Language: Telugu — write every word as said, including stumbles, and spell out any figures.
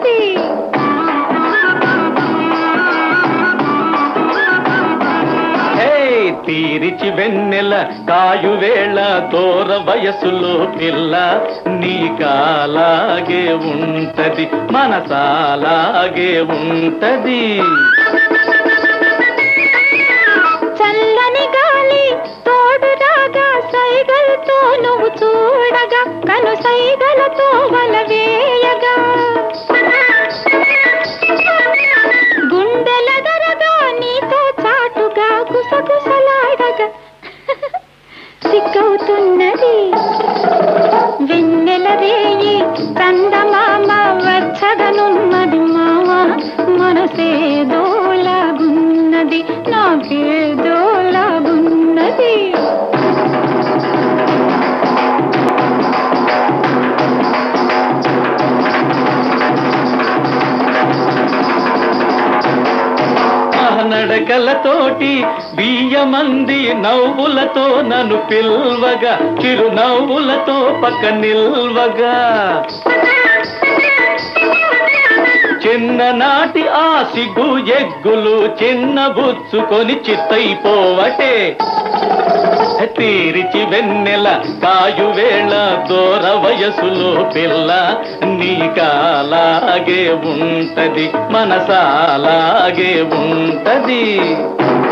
ఉన్నది. తీరిచి వెన్నెల కాయువేళ దూర వయసులో పిల్ల నీకాలాగే ఉంటది మనసాలాగే ఉంటది. చల్లని గాలి తోడు రాగా సైగలతో నువ్వు చూడగా కను సైగలతో వలవేయగా గుండెల దరగా నీతో చాటుగా గుసగుసలాడగా సిగ్గవుతున్నది. వెన్నెల రేయి చందమామ వచ్చగనున్నది మామ మనసేదోలాగున్నది నాకేదోలాగున్నది. నడకలతోటి బియ్యమంది నవ్వులతో నన్ను పిల్వగా చిరునవ్వులతో పక్క నిల్వగా చిన్ననాటి ఆ సిగ్గు ఎగ్గులు చిన్న బుచ్చుకొని చిత్తైపోవటే. తీరిచి వెన్నెల కాయువేళ దూర వయసులో పిల్ల నీకాలాగే ఉంటది మనసాలాగే ఉంటది.